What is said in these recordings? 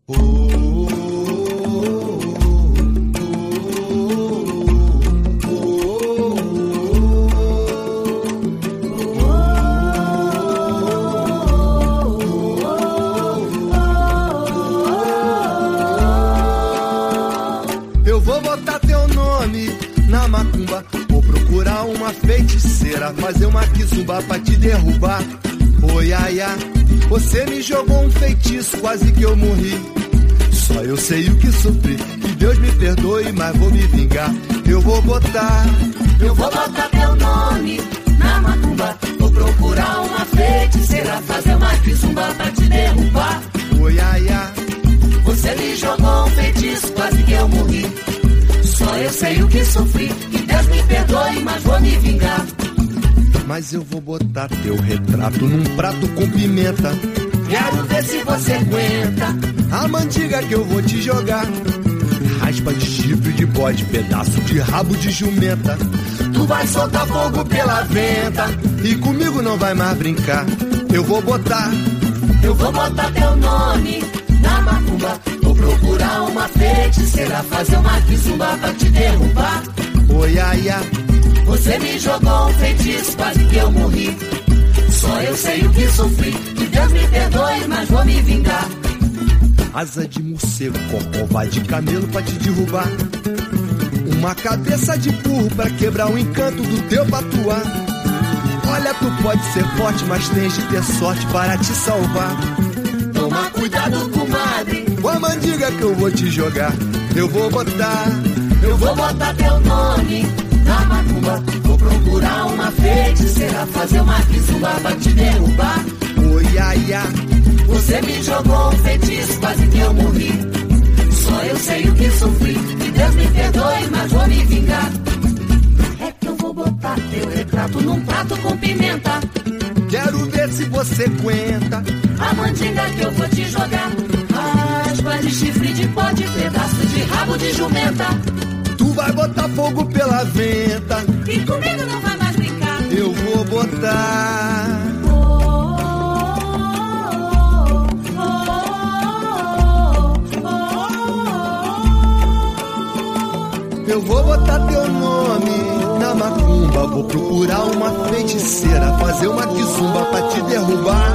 Eu vou botar teu nome na macumba, vou procurar uma feiticeira, fazer uma quizumba pra te derrubar. Oi, ai, ai, você me jogou um feitiço, quase que eu morri. Só eu sei o que sofri, que Deus me perdoe, mas vou me vingar. Eu vou botar teu nome na macumba, vou procurar uma feiticeira, fazer uma quizumba pra te derrubar. Oi, ai, ai, você me jogou um feitiço, quase que eu morri. Só eu sei o que sofri, que Deus me perdoe, mas vou me vingar. Mas eu vou botar teu retrato num prato com pimenta. Quero ver se você aguenta a mandiga que eu vou te jogar. Raspa de chifre de bode, pedaço de rabo de jumenta. Tu vai soltar fogo pela venta e comigo não vai mais brincar. Eu vou botar teu nome na macumba, vou procurar uma feiticeira, fazer uma quizumba pra te derrubar. Oi, ai, ai, você me jogou um feitiço, quase que eu morri. Só eu sei o que sofri, que Deus me perdoe, mas vou me vingar. Asa de morcego, cocova de camelo pra te derrubar. Uma cabeça de burro pra quebrar o encanto do teu patuá. Olha, tu pode ser forte, mas tens de ter sorte para te salvar. Toma cuidado, comadre, com a mandiga que eu vou te jogar. Eu vou botar teu nome na macumba, vou procurar uma feiticeira, fazer uma quizumba pra te derrubar. Oi, ai, ai, você me jogou um feitiço, quase que eu morri. Só eu sei o que sofri, que Deus me perdoe, mas vou me vingar. É que eu vou botar teu retrato num prato com pimenta. Quero ver se você aguenta a mandinga que eu vou te jogar. Raspa de chifre de bode, pedaço de rabo de jumenta. Tu vai botar fogo pela venta e comigo não vai mais brincar. Eu vou botar Eu vou botar teu nome na macumba, vou procurar uma feiticeira, fazer uma quizumba pra te derrubar.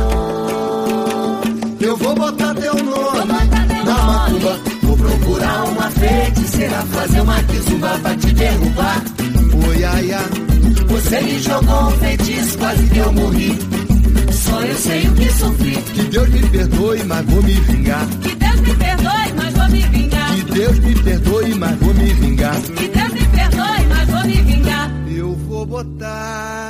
Eu vou botar teu nome na macumba, vou procurar uma feiticeira, fazer uma quizumba pra te derrubar. Oi, ai, ai, você me jogou um feitiço, quase que eu morri. Só eu sei o que sofri, que Deus me perdoe, mas vou me vingar. Que Deus me perdoe, mas vou me vingar. Que Deus me perdoe, mas vou me vingar. Que Deus me perdoe, mas vou me vingar. Eu vou botar